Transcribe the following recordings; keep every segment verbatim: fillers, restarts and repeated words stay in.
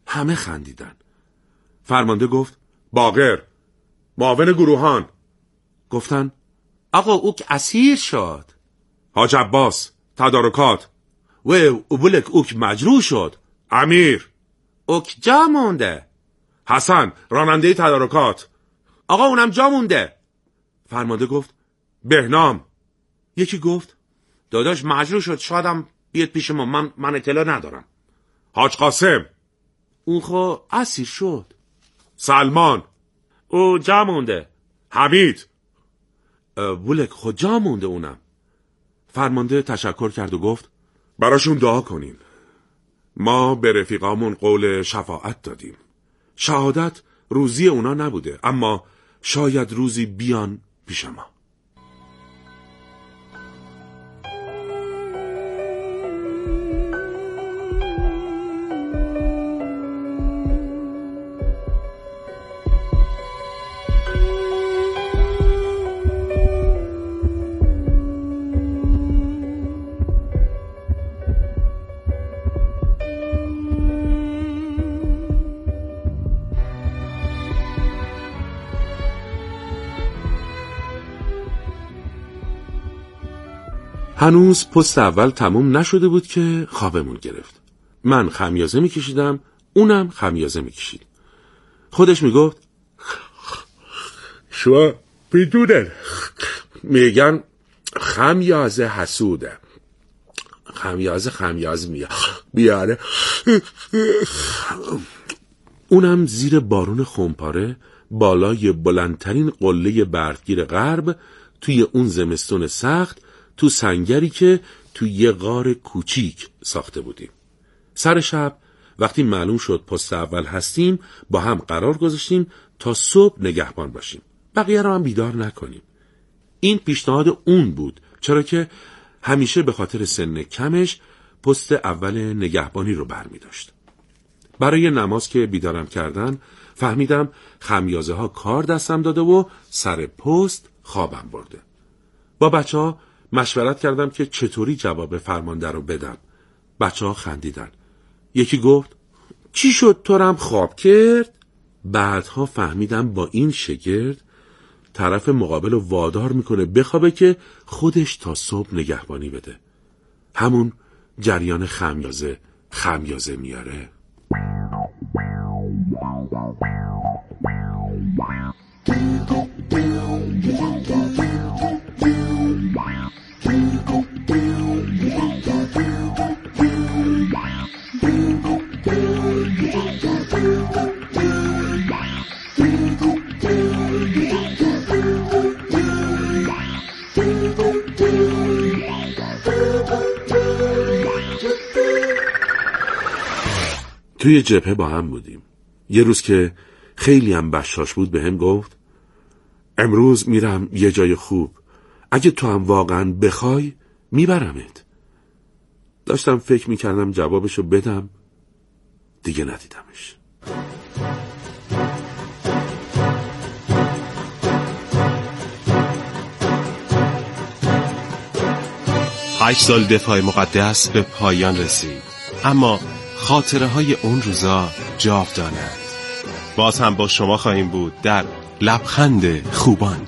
همه خندیدن. فرمانده گفت باقر، معاون گروهان. گفتن آقا اوک اسیر شد. حاج عباس، تدارکات. و اوبلک اوک مجروح شد. امیر، اوک جا مونده. حسن، راننده تدارکات. آقا اونم جا مونده. فرمانده گفت بهنام. یکی گفت داداش مجروح شد، شادم بیاد پیش ما، من, من اطلاع ندارم. حاج قاسم، اون خو اسیر شد. سلمان، او جا مونده. حمید، بولک خود جا مونده اونم. فرمانده تشکر کرد و گفت براشون دعا کنین. ما به رفیقامون قول شفاعت دادیم. شهادت روزی اونا نبوده، اما شاید روزی بیان پیش ما. هنوز پست اول تموم نشده بود که خوابمون گرفت. من خمیازه میکشیدم، اونم خمیازه میکشید. خودش میگفت شو بیدونن میگن خمیازه حسوده. خمیازه خمیازه میاره. اونم زیر بارون خمپاره بالای بلندترین قله بردگیر غرب توی اون زمستون سخت، تو سنگری که تو یه غار کوچیک ساخته بودیم. سر شب وقتی معلوم شد پست اول هستیم، با هم قرار گذاشتیم تا صبح نگهبان باشیم، بقیه رو هم بیدار نکنیم. این پیشنهاد اون بود، چرا که همیشه به خاطر سن کمش پست اول نگهبانی رو برمی داشت. برای نماز که بیدارم کردن فهمیدم خمیازه ها کار دستم داده و سر پست خوابم برده. با بچه ها مشورت کردم که چطوری جواب فرمانده رو بدم. بچه ها خندیدن. یکی گفت چی شد تو رم خواب کرد؟ بعدها فهمیدم با این شگرد طرف مقابل رو وادار میکنه بخوابه که خودش تا صبح نگهبانی بده. همون جریان خمیازه خمیازه میاره. توی جبهه با هم بودیم. یه روز که خیلی هم بشاش بود به هم گفت امروز میرم یه جای خوب، اگه تو هم واقعا بخوای میبرمت. داشتم فکر میکردم جوابشو بدم، دیگه ندیدمش. هشت سال دفاع مقدس به پایان رسید، اما خاطره های اون روزا جاودانند. باز هم با شما خواهیم بود در لبخند خوبان.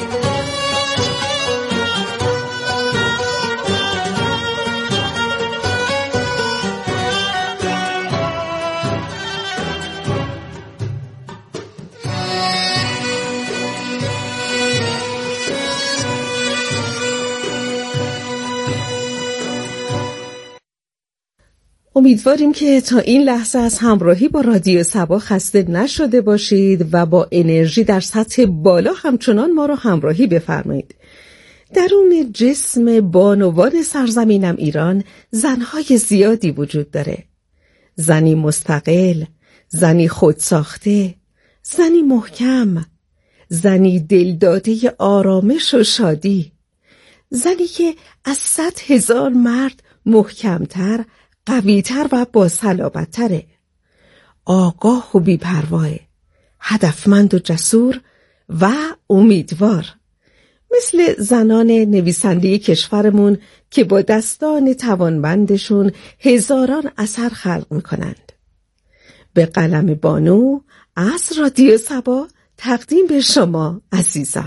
امیدواریم که تا این لحظه از همراهی با رادیو صبا خسته نشده باشید و با انرژی در سطح بالا همچنان ما را همراهی بفرمایید. درون جسم بانوان سرزمینم ایران زنهای زیادی وجود داره. زنی مستقل، زنی خودساخته، زنی محکم، زنی دلداده آرامش و شادی، زنی که از صد هزار مرد محکمتر، قویتر و باصلابتره، آگاه و بی‌پرواه، هدفمند و جسور و امیدوار، مثل زنان نویسنده کشورمون که با دستان توانمندشون هزاران اثر خلق میکنند. به قلم بانو از رادیو صبا تقدیم به شما عزیزان.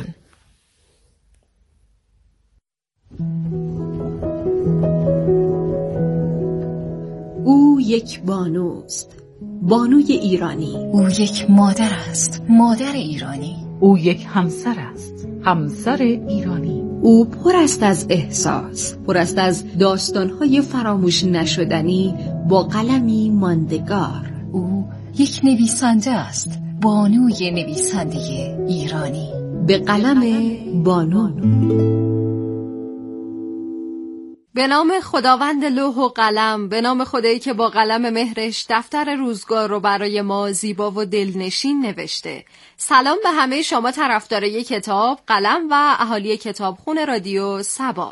او یک بانوست، بانوی ایرانی. او یک مادر است، مادر ایرانی. او یک همسر است، همسر ایرانی. او پر است از احساس، پر است از داستان‌های فراموش نشدنی با قلمی ماندگار. او یک نویسنده است، بانوی نویسنده ایرانی. به قلم بانو. به نام خداوند لوح و قلم، به نام خدایی که با قلم مهرش دفتر روزگار رو برای ما زیبا و دلنشین نوشته. سلام به همه شما طرفدارای کتاب، قلم و اهالی کتابخونه رادیو صبا.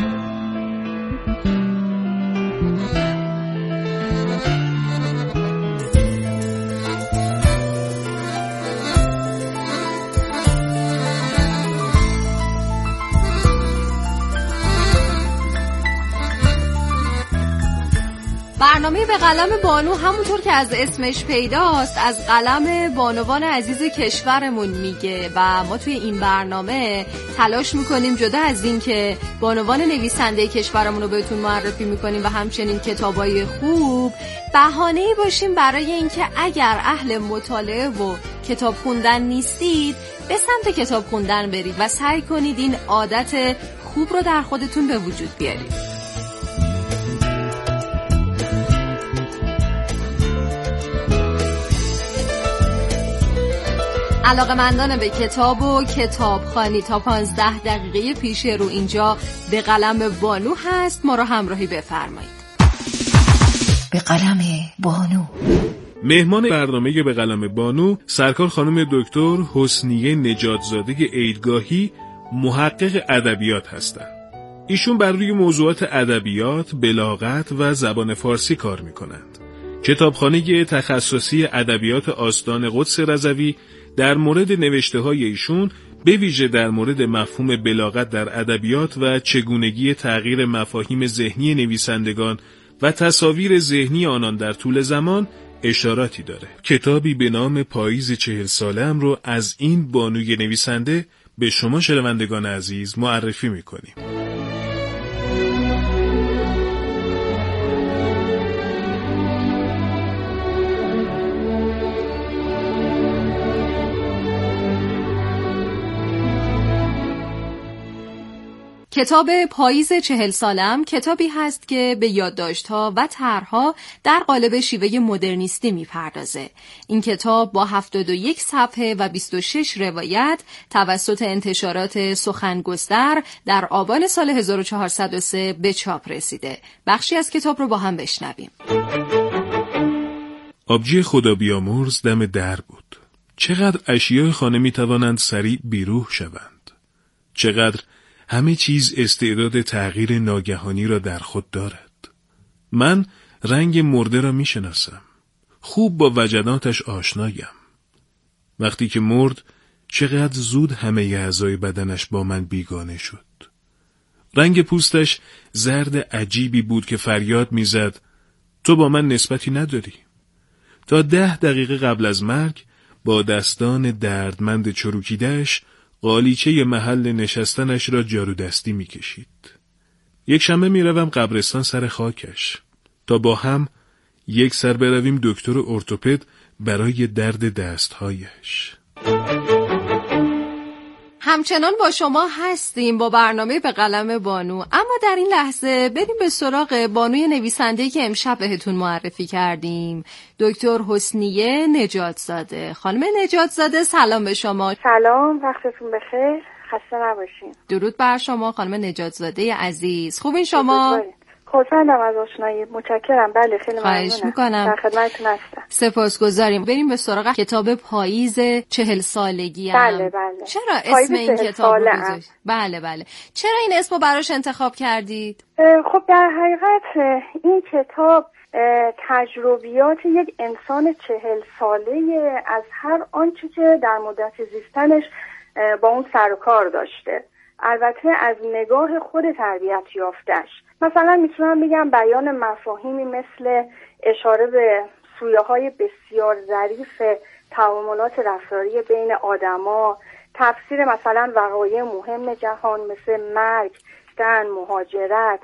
برنامه به قلم بانو همونطور که از اسمش پیداست از قلم بانوان عزیز کشورمون میگه و ما توی این برنامه تلاش میکنیم جدا از این که بانوان نویسنده کشورمون رو بهتون معرفی میکنیم و همچنین کتابای خوب، بهانه‌ای باشیم برای اینکه اگر اهل مطالعه و کتاب خوندن نیستید به سمت کتاب خوندن برید و سعی کنید این عادت خوب رو در خودتون به وجود بیارید. علاقه‌مندان به کتاب و کتابخوانی تا پانزده دقیقه پیش رو اینجا به قلم بانو هست، ما رو همراهی بفرمایید. به قلم بانو. مهمان برنامه به قلم بانو سرکار خانم دکتر حسنیه نجاتزاده عیدگاهی، محقق ادبیات هستند. ایشون بر روی موضوعات ادبیات، بلاغت و زبان فارسی کار میکنند. کتابخانه تخصصی ادبیات آستان قدس رضوی در مورد نوشته‌های ایشون به ویژه در مورد مفهوم بلاغت در ادبیات و چگونگی تغییر مفاهیم ذهنی نویسندگان و تصاویر ذهنی آنان در طول زمان اشاراتی داره. کتابی به نام پاییز چهل ساله‌ام رو از این بانوی نویسنده به شما شنوندگان عزیز معرفی می‌کنیم. کتاب پاییز چهل سالم کتابی هست که به یادداشت‌ها و طرح‌ها در قالب شیوه مدرنیستی می‌پردازه. این کتاب با هفتاد و یک صفحه و بیست و شش روایت توسط انتشارات سخنگستر در آبان سال هزار و چهارصد و سه به چاپ رسیده. بخشی از کتاب رو با هم بشنویم. آبجی خدا بیامرز دم در بود. چقدر اشیاء خانه می‌توانند سریع بیروح شوند. چقدر همه چیز استعداد تغییر ناگهانی را در خود دارد. من رنگ مرده را می شناسم. خوب با وجداناتش آشنایم. وقتی که مرد چقدر زود همه اعضای بدنش با من بیگانه شد. رنگ پوستش زرد عجیبی بود که فریاد می زد تو با من نسبتی نداری. تا ده دقیقه قبل از مرگ با دستان دردمند چروکیده‌اش قالیچه محل نشستنش را جارو دستی می کشید. یک شنبه می روم قبرستان سر خاکش تا با هم یک سر برویم دکتر ارتوپد برای درد دستهایش. همچنان با شما هستیم با برنامه به قلم بانو، اما در این لحظه بریم به سراغ بانوی نویسنده‌ای که امشب بهتون معرفی کردیم، دکتر حسنیه نجاتزاده. خانم نجاتزاده سلام به شما. سلام، وقتتون بخیر، خسته نباشین. درود بر شما خانم نجاتزاده عزیز. خوبین شما؟ خوشحالم از آشنایی، متشکرم. بله خیلی ممنونم. خواهش میکنم. در خدمتتون هستم. سپاسگزاریم. بریم به سراغ کتاب پاییز چهل سالگی هم. بله بله. چرا اسم این کتاب رو گذاشتید؟ بله بله. چرا این اسم رو براش انتخاب کردید؟ خب در حقیقت این کتاب تجربیات یک انسان چهل ساله از هر آنچه که در مدت زیستنش با اون سر و کار داشته، البته از نگاه خود تربیت یافتش. مثلا میتونم بگم بیان مفاهیمی مثل اشاره به سویه های بسیار ظریف تعاملات رفتاری بین آدما، تفسیر مثلا وقایع مهم جهان مثل مرگ، دن، مهاجرت،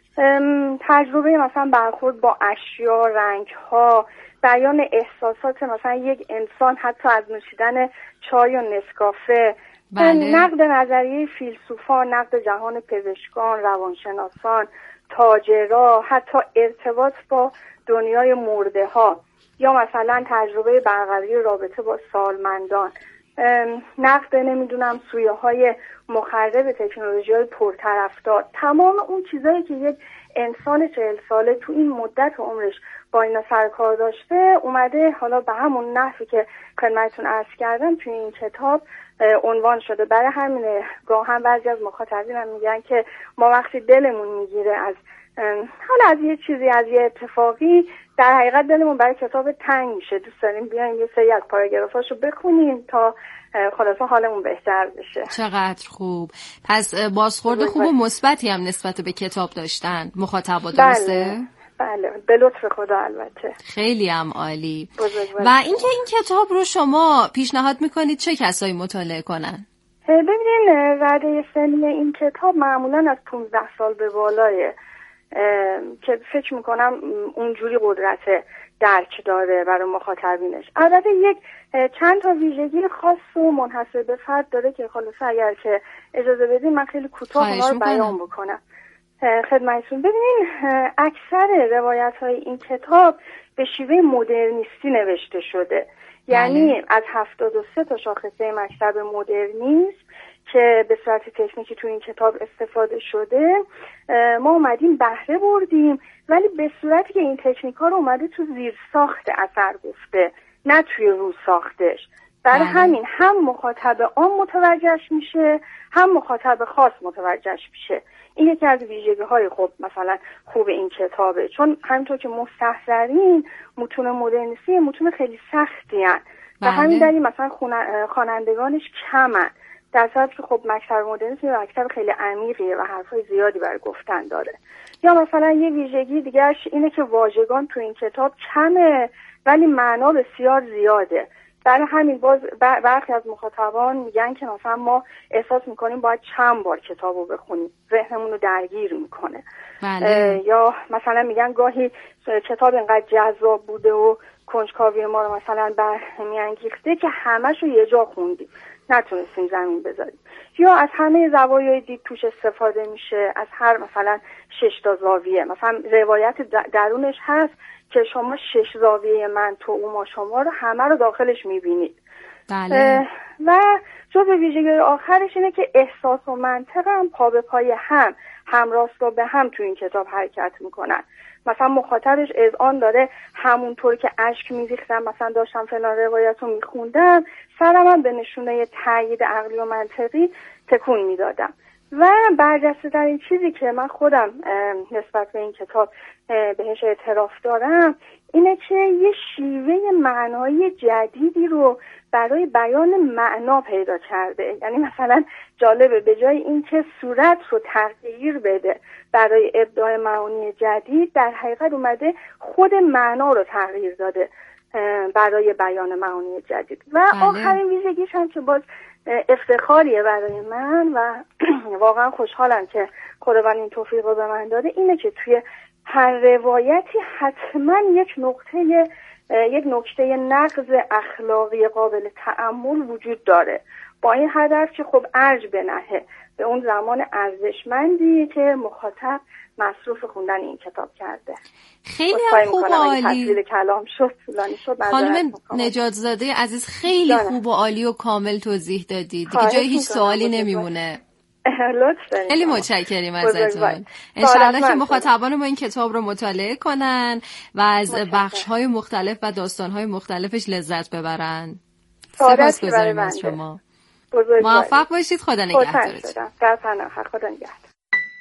تجربه مثلا برخورد با اشیا، رنگ‌ها، بیان احساسات مثلا یک انسان حتی از نوشیدن چای و نسکافه، بله. نقد نظریه فیلسوفان، نقد جهان پزشکان، روانشناسان، تاجرها، حتی ارتباط با دنیای مرده ها، یا مثلا تجربه برقراری رابطه با سالمندان، نقد نمیدونم سویه های مخرب تکنولوژی های پرطرفدار. تمام اون چیزایی که یک انسان چهل ساله تو این مدت عمرش با اینا سرکار داشته اومده حالا به همون نحوی که خدمتتون عرض کردم توی این کتاب عنوان شده. برای همینه گاهن بعضی از مخاطبینم میگن که ما وقتی دلمون میگیره از حالا از یه چیزی، از یه اتفاقی، در حقیقت دلمون برای کتاب تنگ میشه، دوست داریم بیایم یه سری از پاراگرافاشو بخونیم تا خلاصا حالمون بهتر بشه. چقدر خوب. پس بازخورد خوب و مثبتی هم نسبت به کتاب داشتن مخاطبا، درسته؟ بله بله، به لطف خدا البته. خیلی هم عالی. و اینکه این کتاب رو شما پیشنهاد میکنید چه کسایی مطالعه کنن؟ ببینین رده سنی این کتاب معمولا از پانزده سال به بالایه که فکر میکنم اونجوری قدرت درک داره برای مخاطبینش. البته یک چند تا ویژگی خاص و منحصر به فرد داره که خلاصه اگر که اجازه بدین من خیلی کوتاه اونا رو بیان بکنم خدمتتون. ببینین اکثر روایت های این کتاب به شیوه مدرنیستی نوشته شده، یعنی از هفتاد و سه تا شاخصه مکتب مدرنیسم که به صورت تکنیکی تو این کتاب استفاده شده ما اومدیم بهره بردیم، ولی به صورتی که این تکنیک ها رو اومده تو زیر ساخت اثر گفته، نه توی رو ساختش. برای همین هم مخاطب عام متوجهش میشه، هم مخاطب خاص متوجهش میشه. این یکی از ویژگی های خوب مثلا خوب این کتابه، چون همینطور که مستحضرین متون مدرنیستی متون خیلی سختی هن و همین دلیل مثلا خوانندگانش کمن، در صورتی که خب مکتب مدرنیسم یه مکتب خیلی عمیقیه و حرفای زیادی برای گفتن داره. یا مثلا یه ویژگی دیگرش اینه که واژگان تو این کتاب کمه ولی معنا بسیار زیاده. برای همین باز برخی از مخاطبان میگن که مثلا ما احساس میکنیم باید چند بار کتابو بخونیم، ذهنمون رو درگیر میکنه. بله. یا مثلا میگن گاهی کتاب اینقدر جذاب بوده و کنجکاوی ما رو مثلا برمیانگیخته که همه‌شو یه جا خوندیم، نتونستیم زمین بذاریم. یا از همه زوایای دید توش استفاده میشه، از هر مثلا شش تا زاویه. مثلا روایت درونش هست که شما شش زاویه من، تو، او، ما، شما رو همه رو داخلش میبینید. بله. و جزو ویژگی آخرش اینه که احساس و منطق هم پا به پای هم، همراستا به هم تو این کتاب حرکت میکنن. مثلا مخاطبش اذعان داره همونطور که اشک میریختم مثلا داشتم فلان روایت رو میخوندم، سرم هم به نشونه تایید عقلی و منطقی تکون میدادم. و برجسته در این چیزی که من خودم نسبت به این کتاب بهش اعتراف دارم اینه که یه شیوه معنایی جدیدی رو برای بیان معنا پیدا کرده. یعنی مثلا جالبه به جای اینکه صورت رو تغییر بده برای ابداع معانی جدید، در حقیقت اومده خود معنا رو تغییر داده برای بیان معانی جدید. و بله. آخرین ویژگیش هم که باز افتخاریه برای من و واقعا خوشحالم که خداوند این توفیق رو به من داده، اینه که توی هر روایتی حتما یک نقطه یک نکته نقض اخلاقی قابل تأمل وجود داره، با این هدف که خب ارج بنهه به اون زمان ارزشمندی که مخاطب مصروف خوندن این کتاب کرده. خیلی هم خوب و عالی. کلام شد طولانی شد. خانم نجات زاده عزیز خیلی داره. خوب و عالی و کامل توضیح دادید. دیگه جای هیچ سوالی نمیمونه. خیلی متشکریم ازتون. انشالله که مخاطبان ما این کتاب رو مطالعه کنن و از بخش‌های مختلف و داستان‌های مختلفش لذت ببرن. سپاسگزاریم از شما. موفق باشید. خدا نگهدارتون. خدا نگهدار.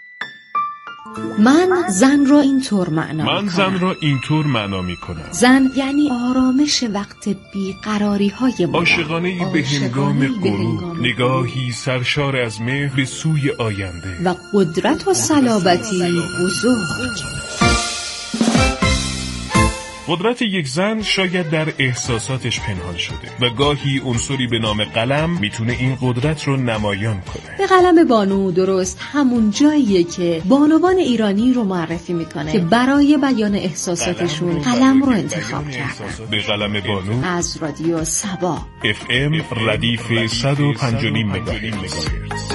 من زن را اینطور معنا من می زن را اینطور معنا می کنم. زن یعنی آرامش وقت بیقراری های ما، عاشقانه به هنگام غروب، نگاهی سرشار از مهر به سوی آینده و قدرت و صلابتی بزرگ. قدرت یک زن شاید در احساساتش پنهان شده و گاهی عنصری به نام قلم میتونه این قدرت رو نمایان کنه. به قلم بانو درست همون جاییه که بانوان ایرانی رو معرفی میکنه که برای بیان احساساتشون قلم, قلم رو انتخاب کردن. به قلم بانو از رادیو سبا اف ام ردیف صد و پنج و نیم مگاهرتز.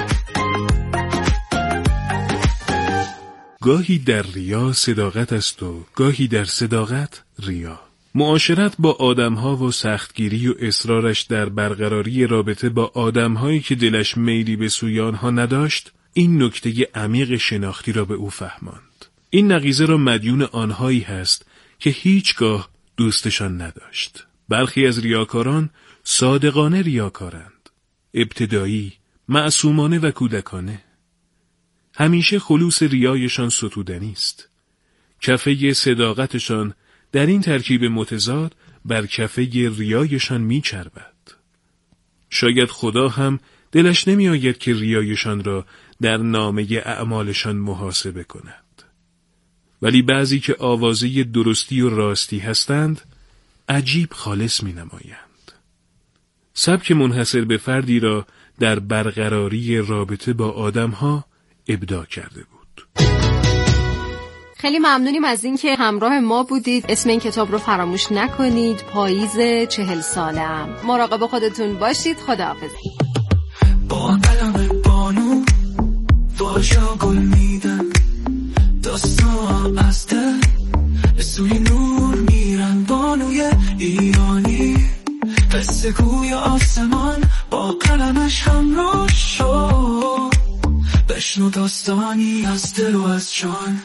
گاهی در ریا صداقت است و گاهی در صداقت ریا. معاشرت با آدمها و سختگیری و اصرارش در برقراری رابطه با آدمهایی که دلش میلی به سوی آنها نداشت، این نکته عمیق شناختی را به او فهماند. این نقیضه را مدیون آنهایی هست که هیچگاه دوستشان نداشت. برخی از ریاکاران صادقانه ریاکارند، ابتدایی، معصومانه و کودکانه. همیشه خلوص ریایشان ستودنی است. کفه صداقتشان در این ترکیب متضاد بر کفه ریایشان میچربد. شاید خدا هم دلش نمی آید که ریایشان را در نامه اعمالشان محاسبه کند. ولی بعضی که آوازه درستی و راستی هستند، عجیب خالص می نمایند. سبک منحصر به فردی را در برقراری رابطه با آدمها ابداع کرده بود. خیلی ممنونیم از این که همراه ما بودید. اسم این کتاب رو فراموش نکنید، پاییز چهل سالم. مراقب خودتون باشید. خداحافظ. با قلم بانو واشا گل میدن، داستان از دل به سوی نور میرن. بانوی ایرانی قصه گوی آسمان با قلمش همراه شو، بشنو داستانی از دل و از جان.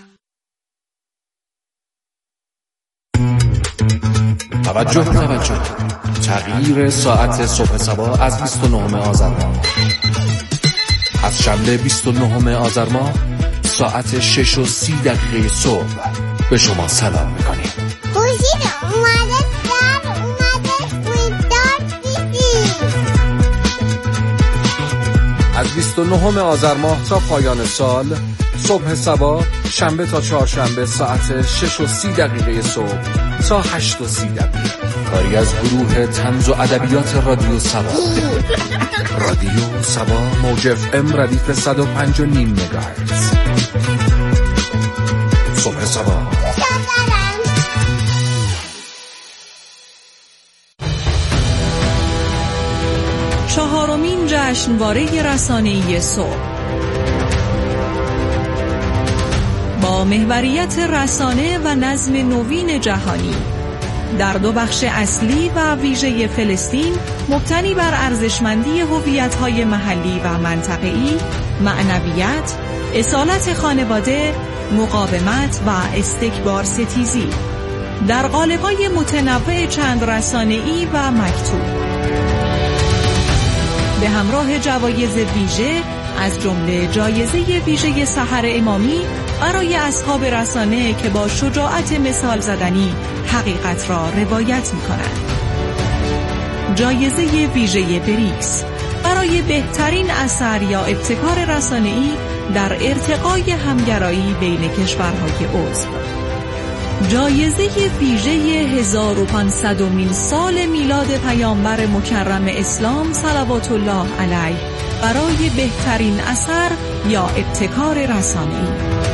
توجه توجه تغییر ساعت صبح سبا از بیست و نهم آذر ماه. از شنبه بیست و نهم آذر ماه ساعت شش و سی دقیقه صبح به شما سلام میکنیم. خوشید اومده در اومده ویدار دیدی. از بیست و نهم آذر ماه تا پایان سال، صبح سبا شنبه تا چهارشنبه ساعت شش و سی دقیقه صبح تا هشت و سی دقیقه. کاری از گروه طنز و ادبیات رادیو سبا. رادیو سبا موج اف ام ردیف صد و پنج و نیم مگاهرتز. صبح سبا. چهارمین جشنواره رسانه‌ای صبح با محوریت رسانه و نظم نوین جهانی در دو بخش اصلی و ویژه فلسطین، مبتنی بر ارزشمندی هویت‌های محلی و منطقه‌ای، معنویت، اصالت خانواده، مقاومت و استکبار ستیزی در قالب‌های متنوع چند رسانه‌ای و مکتوب، به همراه جوایز ویژه از جمله جایزه ویژه سحر امامی برای اصحاب رسانه که با شجاعت مثال زدنی حقیقت را روایت می‌کنند. جایزه ویژه بریکس برای بهترین اثر یا ابتکار رسانه‌ای در ارتقای همگرایی بین کشورهای عضو. جایزه ویژه هزار و پانصدمین سال میلاد پیامبر مکرم اسلام صلوات الله علیه برای بهترین اثر یا ابتکار رسانه‌ای.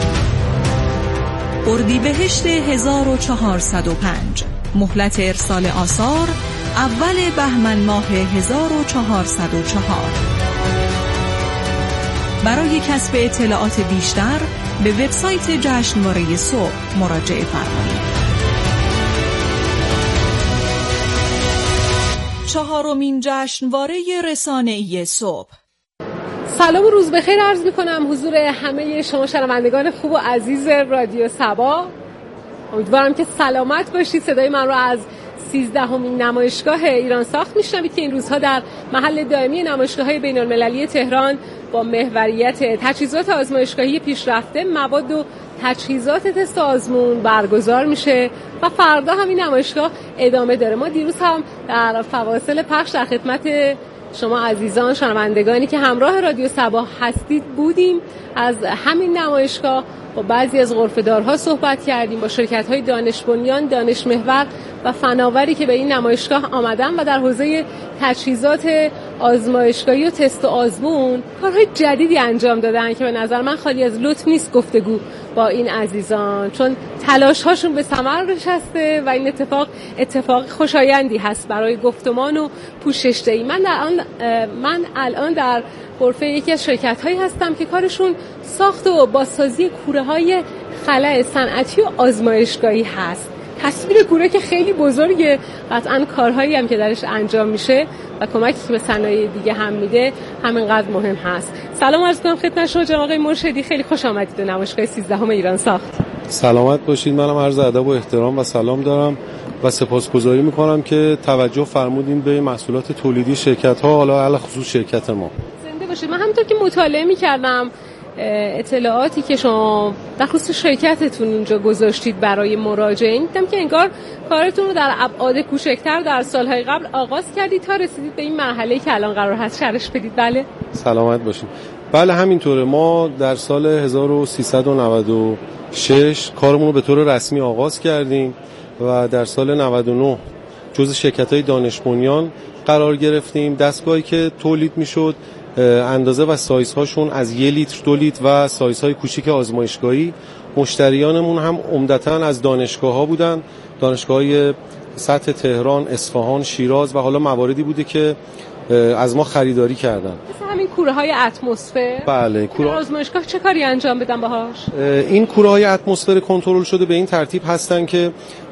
اردیبهشت هزار و چهارصد و پنج، مهلت ارسال آثار اول بهمن ماه هزار و چهارصد و چهار. برای کسب اطلاعات بیشتر به وبسایت جشنواره صبح مراجعه فرمایید. چهارمین جشنواره رسانه‌ای صبح. سلام و روز بخیر عرض می‌کنم حضور همه شما شنوندگان خوب و عزیز رادیو سبا. امیدوارم که سلامت باشید. صدای من رو از سیزدهمین نمایشگاه ایران ساخت میشنوید که این روزها در محل دائمی نمایشگاه‌های بین‌المللی تهران با محوریت تجهیزات آزمایشگاهی پیشرفته، مواد و تجهیزات تست آزمون برگزار میشه و فردا هم این نمایشگاه ادامه داره. ما دیروز هم در فواصل پخش در خدمت شما عزیزان شنوندگانی که همراه رادیو سبا هستید بودیم. از همین نمایشگاه با بعضی از غرفه‌دارها صحبت کردیم، با شرکت‌های دانش بنیان، دانش محور و فناوری که به این نمایشگاه آمدن و در حوزه تجهیزات آزمایشگاهی و تست و آزمون کارهای جدیدی انجام دادن که به نظر من خالی از لطف نیست گفتگو با این عزیزان، چون تلاش‌هاشون به ثمر نشسته و این اتفاق اتفاق خوشایندی هست برای گفتمان و پوشش‌دهی. من در آن من الان در غرفه یکی از شرکت‌هایی هستم که کارشون ساخت و بازسازی کوره‌های خلاء صنعتی و آزمایشگاهی هست. تصویر کوره که خیلی بزرگه، قطعاً کارهایی هم که درش انجام میشه و کمکی که به صنایع دیگه هم میده همینقدر مهم هست. سلام عرض کنم خدمت شما جناب آقای مرشدی، خیلی خوش آمدید به نمایشگاه سیزدهم ایران ساخت. سلامت باشید. منم عرض ادب و احترام و سلام دارم و سپاسگزاری میکنم که توجه فرمودین به محصولات تولیدی شرکت‌ها، حالا علاوه خصوص شرکت ما. زنده باشید. من همونطور که مطالعه میکردم اطلاعاتی که شما در خصوص شرکتتون اینجا گذاشتید برای مراجعین، دیدم که انگار کارتون رو در ابعاد کوچکتر در سالهای قبل آغاز کردید تا رسیدید به این مرحله‌ای که الان قرار هست شرح بدید. بله سلامت باشید. بله همینطوره. ما در سال هزار و سیصد و نود و شش کارمون رو به طور رسمی آغاز کردیم و در سال نود و نه جزو شرکت‌های دانش بنیان قرار گرفتیم. دستگاهی که تولید می‌شد اندازه و سایزهاشون از یک لیتر، دو لیتر و سایزهای کوچیک آزمایشگاهی. مشتریانمون هم عمدتاً از دانشگاه‌ها بودن، دانشگاه‌های سطح تهران، اصفهان، شیراز و حالا مواردی بوده که از ما خریداری کردن. مثل همین کوره‌های اتمسفر. بله. کوره آزمایشگاه چه کاری انجام بدن باهاش؟ این کوره‌های اتمسفر کنترل شده به این ترتیب هستن که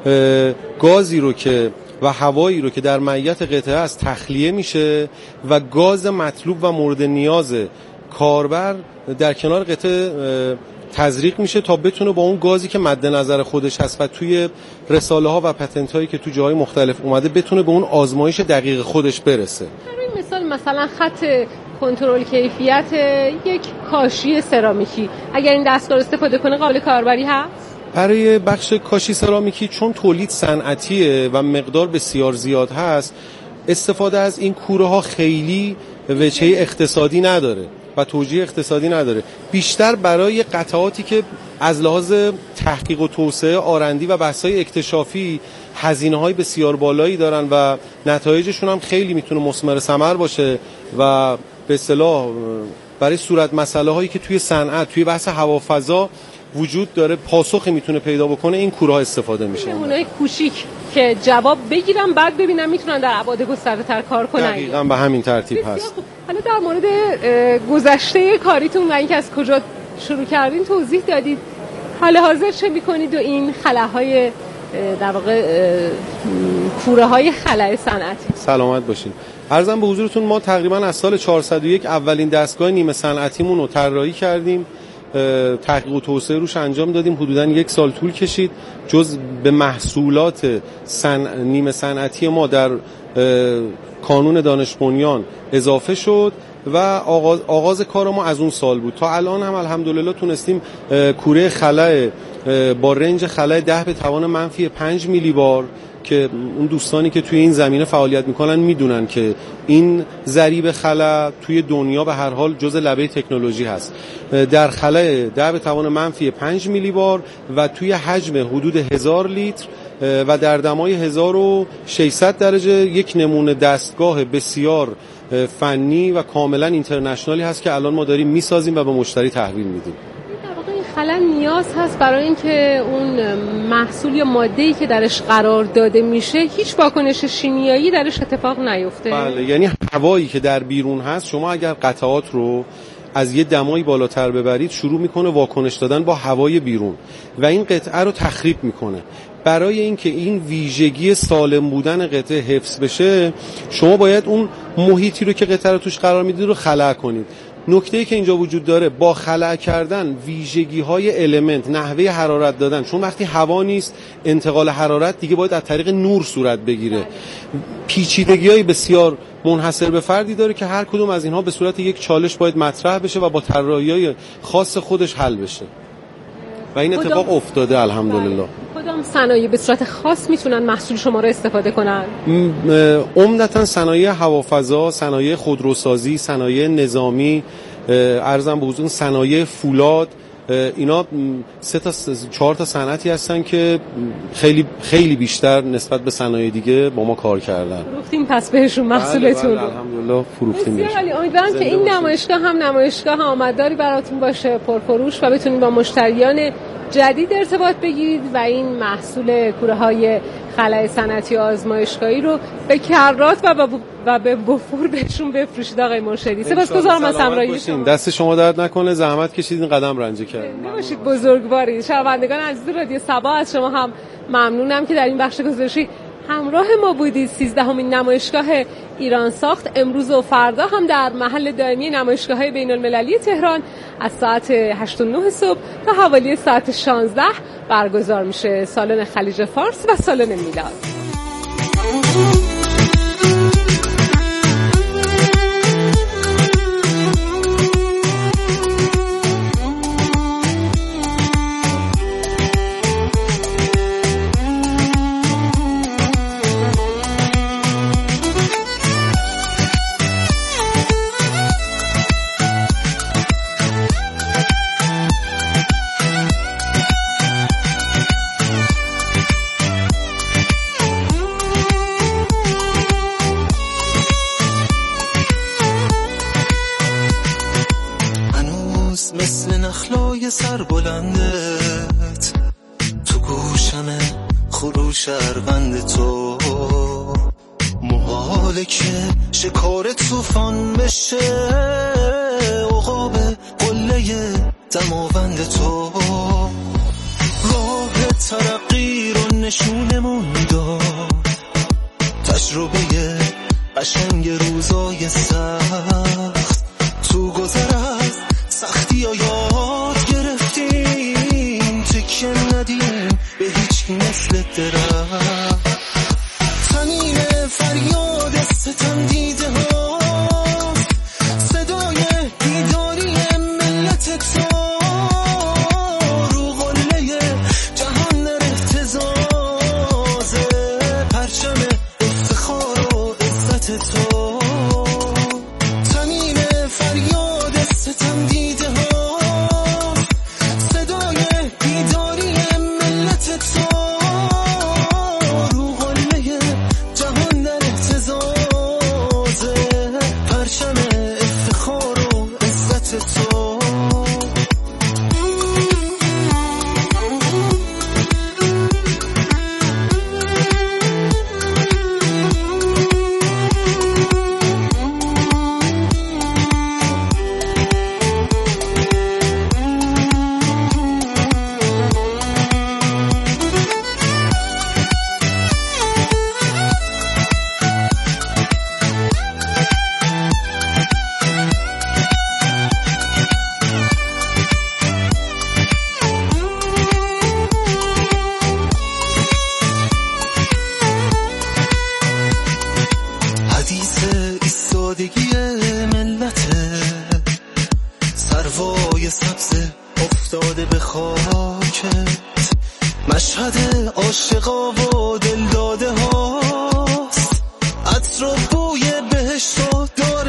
گازی رو که و هوایی رو که در معیت قطعه است تخلیه میشه و گاز مطلوب و مورد نیاز کاربر در کنار قطعه تزریق میشه تا بتونه با اون گازی که مد نظر خودش هست و توی رساله ها و پتنت هایی که تو جاهای مختلف اومده بتونه به اون آزمایش دقیق خودش برسه. برای مثال مثلا خط کنترل کیفیت یک کاشی سرامیکی اگر این دستگاه استفاده کنه قابل کاربری هست؟ برای بخش کاشی سرامیکی چون تولید صنعتیه و مقدار بسیار زیاد هست، استفاده از این کوره ها خیلی وجهه اقتصادی نداره و توجیه اقتصادی نداره. بیشتر برای قطعاتی که از لحاظ تحقیق و توسعه آرندی و بحث‌های اکتشافی هزینه‌های بسیار بالایی دارن و نتایجشون هم خیلی میتونه مثمر ثمر باشه و به اصطلاح برای صورت مسئله هایی که توی صنعت، توی بحث هوافضا وجود داره پاسخی میتونه پیدا بکنه، این کوره‌ها استفاده میشه. نمونه‌های کوچیک که جواب بگیرم بعد ببینم میتونن در ابعاد گسترده‌تر کار کنن. دقیقاً به همین ترتیب هست. حالا در مورد گذشته کاریتون و اینکه از کجا شروع کردین توضیح دادید. حال حاضر چه میکنید و این خلاهای در واقع کوره‌های خلاء صنعتی؟ سلامت باشین. عرضم به حضورتون ما تقریباً از سال چهارصد و یک اولین دستگاه نیمه صنعتیمون رو طراحی کردیم، تحقیق و توسعه روش انجام دادیم، حدوداً یک سال طول کشید. جز به محصولات سن... نیمه صنعتی ما در کانون دانش بنیان اضافه شد و آغاز, آغاز کار ما از اون سال بود. تا الان هم الحمدلله تونستیم کوره خلاء با رنج خلاء ده به توان منفی پنج میلی بار که اون دوستانی که توی این زمینه فعالیت میکنن میدونن که این ضریب خلاء توی دنیا به هر حال جز لبه تکنولوژی هست. در خلاء ده به توان منفی پنج میلی بار و توی حجم حدود هزار لیتر و در دمای هزار و ششصد درجه یک نمونه دستگاه بسیار فنی و کاملا اینترنشنالی هست که الان ما داریم میسازیم و به مشتری تحویل میدیم. خلاء نیاز هست برای اینکه اون محصول یا ماده‌ای که درش قرار داده میشه هیچ واکنش شیمیایی درش اتفاق نیفته. بله، یعنی هوایی که در بیرون هست شما اگر قطعات رو از یه دمایی بالاتر ببرید شروع میکنه واکنش دادن با هوای بیرون و این قطعه رو تخریب میکنه. برای اینکه این ویژگی سالم بودن قطعه حفظ بشه شما باید اون محیطی رو که قطعه رو توش قرار میدید رو خلع کنید. نکته‌ای که اینجا وجود داره با خلع کردن ویژگی‌های المنت، نحوه حرارت دادن، چون وقتی هوا نیست انتقال حرارت دیگه باید از طریق نور صورت بگیره. پیچیدگی‌های بسیار منحصر به فردی داره که هر کدوم از اینها به صورت یک چالش باید مطرح بشه و با طراحی‌های خاص خودش حل بشه و این اتفاق افتاده الحمدلله. کدام صنایع به صورت خاص میتونن محصول شما رو استفاده کنن؟ عمدتاً صنایع هوافضا، صنایع خودروسازی، صنایع نظامی، ارزم به حضور صنایع فولاد اینا سه تا چهار تا صنعتی هستن که خیلی خیلی بیشتر نسبت به صنایع دیگه با ما کار کردن. فروختیم پس بهشون محصولتون رو. الحمدلله فروختیم بهشون. ولی امیدوارم که این نمایشگاه هم نمایشگاه آمدداری براتون باشه، پرفروش و بتونید با مشتریان جدید ارتباط بگیرید و این محصول کوره‌های خلأ صنعتی آزمایشگاهی رو به کرات و و به وفور بهشون بفروشید. آقای مرشدی سپاسگزارم از همراهی شما. دست شما درد نکنه، زحمت کشیدین، قدم رنجه کردین. باشید بزرگواری. شنوندگان عزیز رادیو صبا از شما هم ممنونم که در این بخش گزارشی همراه ما بودید. سیزدهمین نمایشگاه ایران ساخت امروز و فردا هم در محل دائمی نمایشگاه‌های بین‌المللی تهران از ساعت هشت و نه صبح تا حوالی ساعت شانزده برگزار میشه. سالن خلیج فارس و سالن میلاد. سربلندت تو گوشمه خروش ارغند تو، محاله که شکار طوفان بشه عقاب قله دماوند تو. راه ترقی رو نشونمون داد تجربه قشنگ روزای سخت، تو گذر از سختی ها یاد گرفتیم تکیه ندیم به هیچ مثل درخت. تنین فریاد ستم دیده ها صدای بیداری ملت تو، رو قله جهان در اهتزاز پرچم افتخار و عزت تو. تنین فریاد ستم دیده ها صدای بیداری ملت تو، رو قله جهان در اهتزاز پرچم افتخار و عزت تو. سروای سبز افتاده به خاکت، مشهد عاشقا و دل داده هاست، عطر و بوی بهشت و دار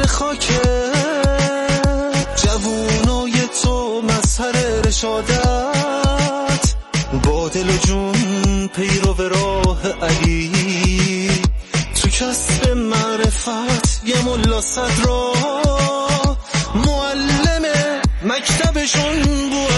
خاکت، جوونای تو مظهر رشادت، با دل و جون پیرو راه علی، تو کسب معرفت یه ملا صدرا، معلم مکتبشون بود